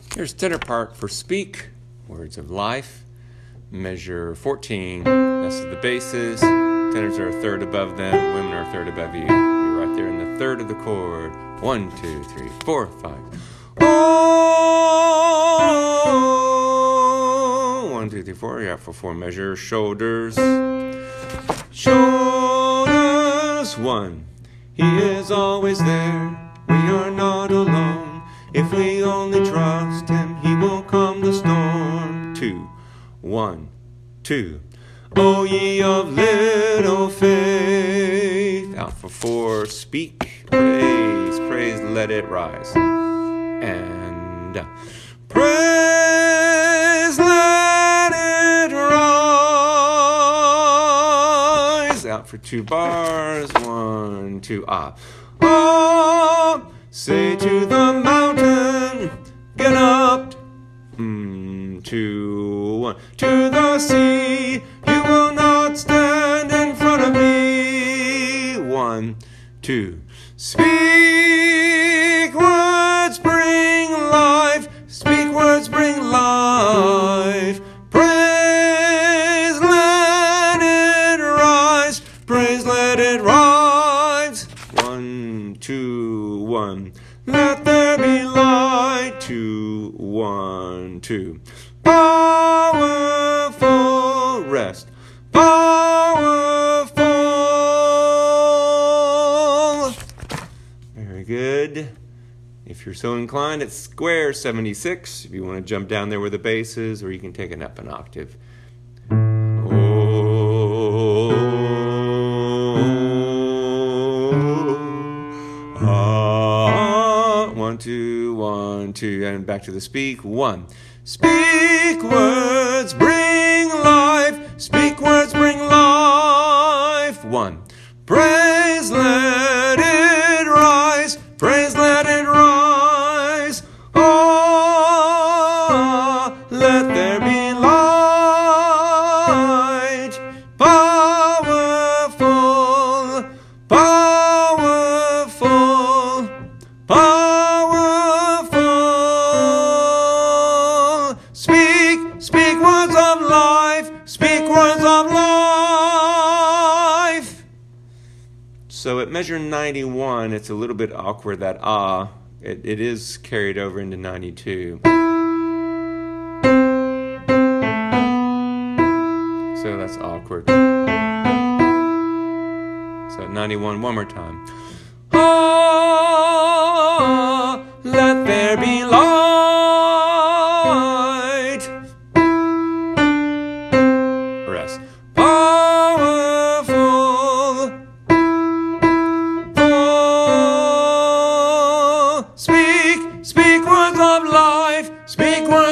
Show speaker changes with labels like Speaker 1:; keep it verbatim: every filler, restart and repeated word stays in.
Speaker 1: Here's tenor part for speak, words of life, measure fourteen. This is the basses. Tenors are a third above them, women are a third above you. You're right there in the third of the chord. One, two, three, four, five. Oh, one, two, three, four. You're out for four measure. Shoulders, shoulders. One. He is always there. We are not alone. If we only trust him, he will calm the storm. Two. One, two. O ye of little faith. Out for four. Speak, praise, praise, let it rise. And uh, praise, let it rise. Out for two bars. One, two, ah. Oh, say to the mountain, get up. Mm, two, one. To the sea, you will not stand in front of me. One, two. Speak words, bring life. Speak words, bring life. Praise, let it rise. Praise, let it rise. One, two, one. Let there be light. Two, one, two. Powerful rest. Powerful. Very good. If you're so inclined, it's square seventy-six. If you want to jump down there where the bass is, or you can take it up an octave. Oh, ah. One, two, one, two, and back to the speak. One. Speak words, bring life. Speak words, bring life. One. Praise, let it rise. Praise, let it rise. Oh, let there be light. Powerful, powerful, powerful. Speak, speak words of life. Speak words of life. So at measure ninety-one, it's a little bit awkward, that ah. It, it is carried over into ninety-two. So that's awkward. So at ninety-one, one more time. Ah, let there be light. Rest. Powerful. Oh, speak, speak words of life. Speak words